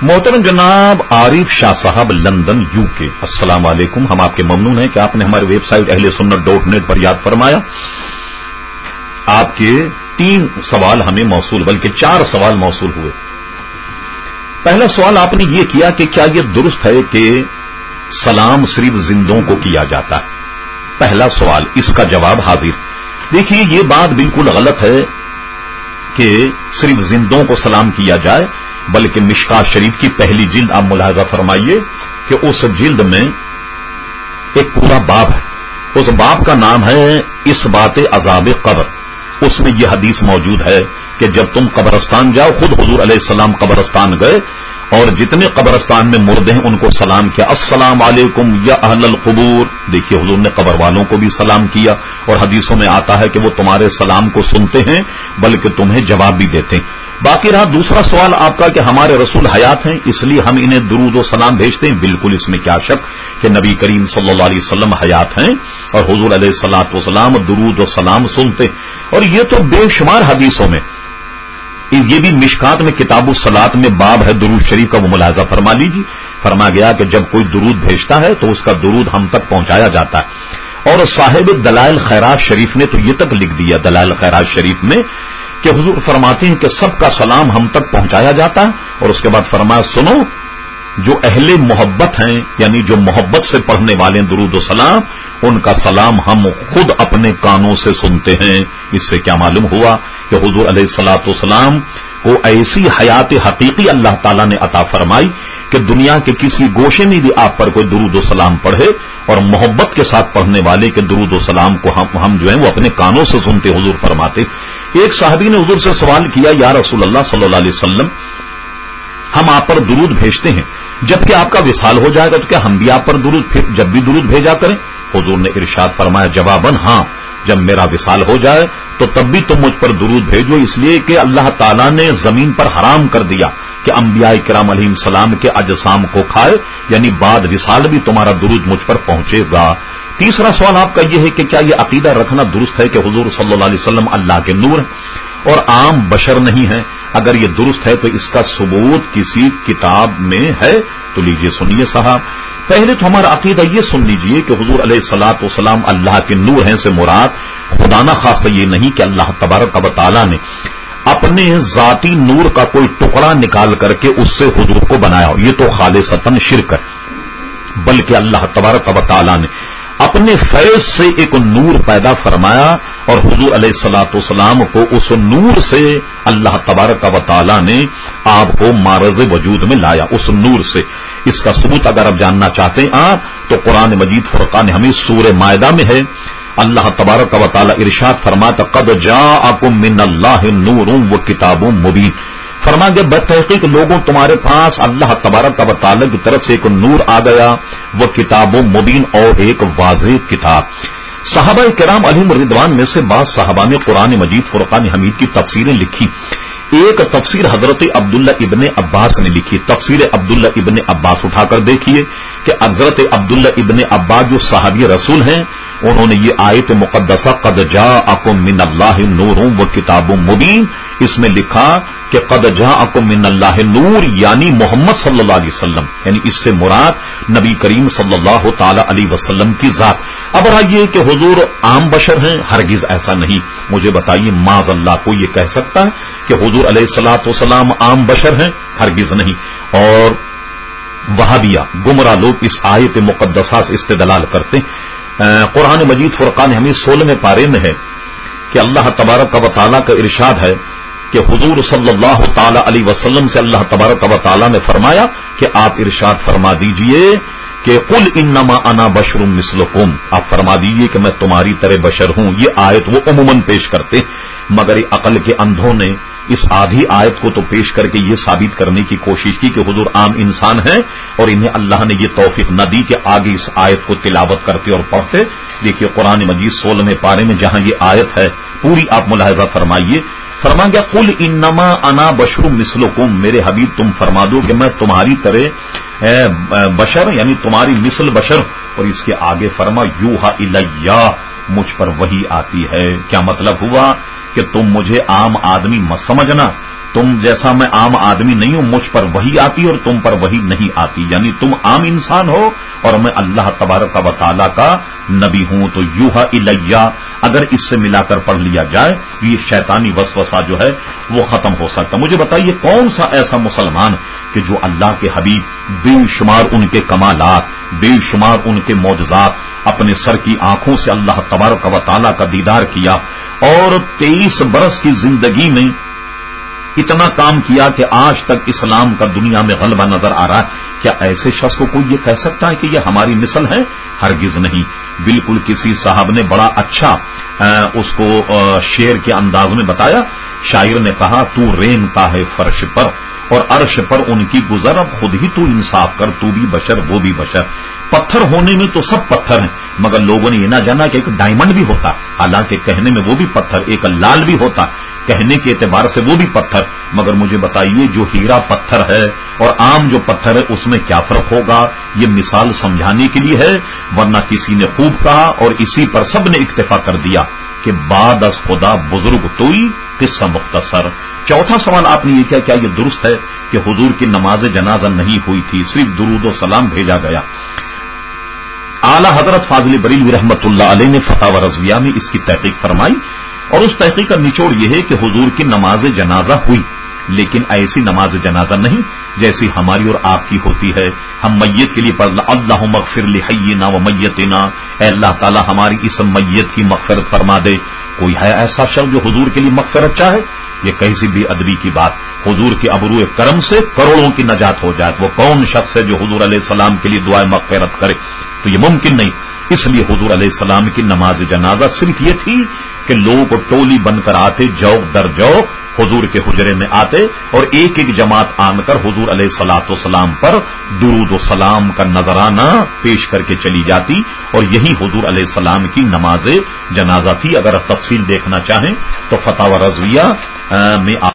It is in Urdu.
محترم جناب عارف شاہ صاحب لندن UK، السلام علیکم. ہم آپ کے ممنون ہیں کہ آپ نے ہماری ویب سائٹ اہلسنت.net پر یاد فرمایا. آپ کے 3 سوال ہمیں موصول، بلکہ 4 سوال موصول ہوئے. پہلا سوال آپ نے یہ کیا کہ کیا یہ درست ہے کہ سلام صرف زندوں کو کیا جاتا ہے؟ پہلا سوال، اس کا جواب حاضر. دیکھیے یہ بات بالکل غلط ہے کہ صرف زندوں کو سلام کیا جائے، بلکہ مشکات شریف کی پہلی جلد آپ ملاحظہ فرمائیے کہ اس جلد میں ایک پورا باب ہے. اس باب کا نام ہے اس بات عذاب قبر. اس میں یہ حدیث موجود ہے کہ جب تم قبرستان جاؤ، خود حضور علیہ السلام قبرستان گئے اور جتنے قبرستان میں مردے ہیں ان کو سلام کیا، السلام علیکم یا اہل القبور. دیکھیے حضور نے قبر والوں کو بھی سلام کیا، اور حدیثوں میں آتا ہے کہ وہ تمہارے سلام کو سنتے ہیں بلکہ تمہیں جواب بھی دیتے ہیں. باقی رہا دوسرا سوال آپ کا کہ ہمارے رسول حیات ہیں اس لیے ہم انہیں درود و سلام بھیجتے ہیں. بالکل اس میں کیا شک کہ نبی کریم صلی اللہ علیہ وسلم حیات ہیں اور حضور علیہ الصلوۃ والسلام درود و سلام سنتے. اور یہ تو بے شمار حدیثوں میں، یہ بھی مشکات میں کتاب الصلاۃ میں باب ہے درود شریف کا، وہ ملاحظہ فرما لیجیے. فرما گیا کہ جب کوئی درود بھیجتا ہے تو اس کا درود ہم تک پہنچایا جاتا ہے. اور صاحب دلائل خیرات شریف نے تو یہ تک لکھ دیا دلائل خیرات شریف میں کہ حضور فرماتے ہیں کہ سب کا سلام ہم تک پہنچایا جاتا ہے. اور اس کے بعد فرمایا سنو، جو اہل محبت ہیں یعنی جو محبت سے پڑھنے والے درود و سلام، ان کا سلام ہم خود اپنے کانوں سے سنتے ہیں. اس سے کیا معلوم ہوا کہ حضور علیہ الصلوۃ والسلام کو ایسی حیات حقیقی اللہ تعالیٰ نے عطا فرمائی کہ دنیا کے کسی گوشے میں بھی آپ پر کوئی درود و سلام پڑھے اور محبت کے ساتھ پڑھنے والے کے درود و سلام کو ہم جو ہیں وہ اپنے کانوں سے سنتے. حضور فرماتے. ایک صحابی نے حضور سے سوال کیا، یا رسول اللہ صلی اللہ علیہ وسلم، ہم آپ پر درود بھیجتے ہیں، جبکہ آپ کا وصال ہو جائے گا تو کیا ہم بھی آپ پر جب بھی درود بھیجا کریں؟ حضور نے ارشاد فرمایا جواباً، ہاں، جب میرا وصال ہو جائے تو تب بھی تم مجھ پر درود بھیجو، اس لیے کہ اللہ تعالیٰ نے زمین پر حرام کر دیا کہ انبیاء کرام علیہ السلام کے اجسام کو کھائے، یعنی بعد وصال بھی تمہارا درود مجھ پر پہنچے گا. تیسرا سوال آپ کا یہ ہے کہ کیا یہ عقیدہ رکھنا درست ہے کہ حضور صلی اللہ علیہ وسلم اللہ کے نور ہیں اور عام بشر نہیں ہیں؟ اگر یہ درست ہے تو اس کا ثبوت کسی کتاب میں ہے تو لیجئے سنیے صاحب. پہلے تو ہمارا عقیدہ یہ سن لیجئے کہ حضور علیہ الصلوۃ والسلام اللہ کے نور ہیں سے مراد خدا نہ خواستہ یہ نہیں کہ اللہ تبارک و تعالیٰ نے اپنے ذاتی نور کا کوئی ٹکڑا نکال کر کے اس سے حضور کو بنایا ہو، یہ تو خالصتاً شرک ہے. بلکہ اللہ تبارک و تعالیٰ نے اپنے فیض سے ایک نور پیدا فرمایا اور حضور علیہ الصلوۃ والسلام کو اس نور سے اللہ تبارک و تعالیٰ نے آپ کو معرض وجود میں لایا اس نور سے. اس کا ثبوت اگر آپ جاننا چاہتے ہیں تو قرآن مجید فرقان حمید سورہ مائدہ میں ہے. اللہ تبارک و تعالیٰ ارشاد فرماتا قد جاءکم من اللہ نور و کتاب مبین. فرما گیا بتحقیق لوگوں تمہارے پاس اللہ تبارک و تعالیٰ کی طرف سے ایک نور آ گیا، وہ کتاب مبین اور ایک واضح کتاب. صحابہ کرام علیہم رضوان میں سے بعض صحابہ نے قرآن مجید فرقان حمید کی تفسیریں لکھی. ایک تفسیر حضرت عبداللہ ابن عباس نے لکھی. تفسیر عبداللہ ابن عباس اٹھا کر دیکھیے کہ حضرت عبداللہ ابن عباس جو صحابی رسول ہیں، انہوں نے یہ آیت مقدسہ قد جاءکم من اللہ نور و کتاب مبین، اس میں لکھا کہ قد جاءکم من اللہ نور یعنی محمد صلی اللہ علیہ وسلم، یعنی اس سے مراد نبی کریم صلی اللہ تعالی علیہ وسلم کی ذات. اب آئیے کہ حضور عام بشر ہیں؟ ہرگز ایسا نہیں. مجھے بتائیے معاذ اللہ کو یہ کہہ سکتا ہے کہ حضور علیہ الصلوۃ والسلام عام بشر ہیں؟ ہرگز نہیں. اور وہابیہ گمراہ لوگ اس آیت مقدسہ سے استدلال کرتے ہیں. قرآن مجید فرقان حمید 16 پارے میں ہے کہ اللہ تبارک و تعالیٰ کا ارشاد ہے کہ حضور صلی اللہ تعالی علیہ وسلم سے اللہ تبارک و تعالیٰ نے فرمایا کہ آپ ارشاد فرما دیجئے کہ قل انما انا بشر مثلکم، آپ فرما دیجئے کہ میں تمہاری طرح بشر ہوں. یہ آیت وہ عموماً پیش کرتے مگر عقل کے اندھوں نے اس آدھی آیت کو تو پیش کر کے یہ ثابت کرنے کی کوشش کی کہ حضور عام انسان ہیں اور انہیں اللہ نے یہ توفیق نہ دی کہ آگے اس آیت کو تلاوت کرتے اور پڑھتے. دیکھیے قرآن مجید 16 پارے میں جہاں یہ آیت ہے پوری آپ ملاحظہ فرمائیے. فرما گیا قل انما انا بشر مثلکم، میرے حبیب تم فرما دو کہ میں تمہاری طرح بشر یعنی تمہاری مثل بشر. اور اس کے آگے فرما یوحا الیہ، مجھ پر وحی آتی ہے. کیا مطلب ہوا کہ تم مجھے عام آدمی مت سمجھنا، تم جیسا میں عام آدمی نہیں ہوں، مجھ پر وحی آتی اور تم پر وحی نہیں آتی، یعنی تم عام انسان ہو اور میں اللہ تبارک و تعالی کا نبی ہوں۔ تو یوحا الیہ اگر اس سے ملا کر پڑھ لیا جائے تو یہ شیطانی وسوسہ جو ہے وہ ختم ہو سکتا۔ مجھے بتائیے کون سا ایسا مسلمان کہ جو اللہ کے حبیب بے شمار ان کے کمالات، بے شمار ان کے معجزات، اپنے سر کی آنکھوں سے اللہ تبارک و تعالی کا دیدار کیا اور 23 برس کی زندگی میں اتنا کام کیا کہ آج تک اسلام کا دنیا میں غلبہ نظر آ رہا ہے، کیا ایسے شخص کو کوئی یہ کہہ سکتا ہے کہ یہ ہماری مثل ہے؟ ہرگز نہیں۔ بالکل کسی صاحب نے بڑا اچھا اس کو شعر کے انداز میں بتایا، شاعر نے کہا تو رینتا ہے فرش پر اور عرش پر ان کی گزر، اب خود ہی تو انصاف کر، تو بھی بشر وہ بھی بشر۔ پتھر ہونے میں تو سب پتھر ہیں، مگر لوگوں نے یہ نہ جانا کہ ایک ڈائمنڈ بھی ہوتا، حالانکہ کہنے میں وہ بھی پتھر، ایک لال بھی ہوتا کہنے کے اعتبار سے وہ بھی پتھر، مگر مجھے بتائیے جو ہیرا پتھر ہے اور عام جو پتھر ہے اس میں کیا فرق ہوگا؟ یہ مثال سمجھانے کے لیے ہے، ورنہ کسی نے خوب کہا اور اسی پر سب نے اکتفا کر دیا کہ بعد از خدا بزرگ توئی قصہ مختصر۔ چوتھا سوال آپ نے یہ کیا یہ درست ہے کہ حضور کی نماز جنازہ نہیں ہوئی تھی، صرف درود و سلام بھیجا گیا؟ اعلی حضرت فاضل بریلوی رحمت اللہ علیہ نے فتاوی رضویہ میں اس کی تحقیق فرمائی اور اس تحقیق کا نچوڑ یہ ہے کہ حضور کی نماز جنازہ ہوئی، لیکن ایسی نماز جنازہ نہیں جیسی ہماری اور آپ کی ہوتی ہے۔ ہم میت کے لیے پڑھنا اللہم اغفر لحینا و میتنا، اے اللہ تعالی ہماری اس میت کی مغفرت فرما دے۔ کوئی ہے ایسا شخص جو حضور کے لیے مغفرت چاہے؟ یہ کیسی بھی ادبی کی بات، حضور کے ابرو کرم سے کروڑوں کی نجات ہو جائے، وہ کون شخص ہے جو حضور علیہ السلام کے لیے دعائے مغفرت کرے؟ تو یہ ممکن نہیں۔ اس لیے حضور علیہ السلام کی نماز جنازہ صرف یہ تھی کہ لوگ ٹولی بن کر آتے، جوق در جوق حضور کے حجرے میں آتے اور ایک ایک جماعت آن کر حضور علیہ الصلوۃ والسلام پر درود و سلام کا نذرانہ پیش کر کے چلی جاتی، اور یہی حضور علیہ السلام کی نماز جنازہ تھی۔ اگر تفصیل دیکھنا چاہیں تو فتاوی رضویہ میں